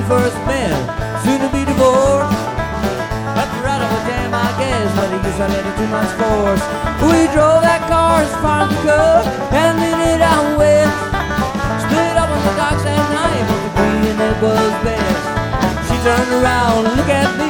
first met, soon to be divorced. At the right of a jam, I guess, but he guess I let it too much force. We drove that car as far as we could, and then it out west. Split up on the docks that night, but the green it was best. She turned around